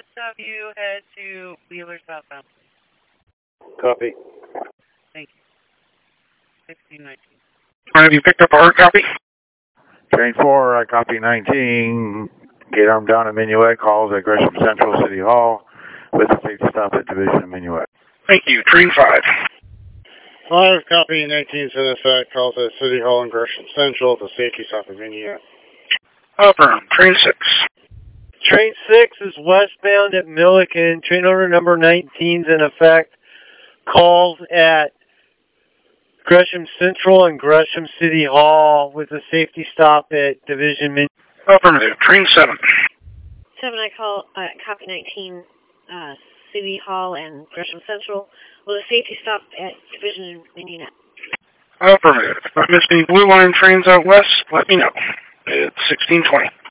SW, head to Wheeler southbound. Copy. Thank you. 1619. Have you picked up a hard copy? Train 4, I copy 19. Gate arm down at Minuet, calls at Gresham Central City Hall with a safety stop at Division of Minuet. Thank you. Train 5. 5, copy 19, Cinesec, calls at City Hall and Gresham Central with a safety stop at Vignette. Affirm. Train 6. Train 6 is westbound at Milliken. Train order number 19 is in effect. Calls at Gresham Central and Gresham City Hall with a safety stop at Division. Affirmative. Train 7. 7, I call copy 19, City Hall and Gresham Central with a safety stop at Division in Indiana. Affirmative. If I miss any blue line trains out west, let me know. It's 1620.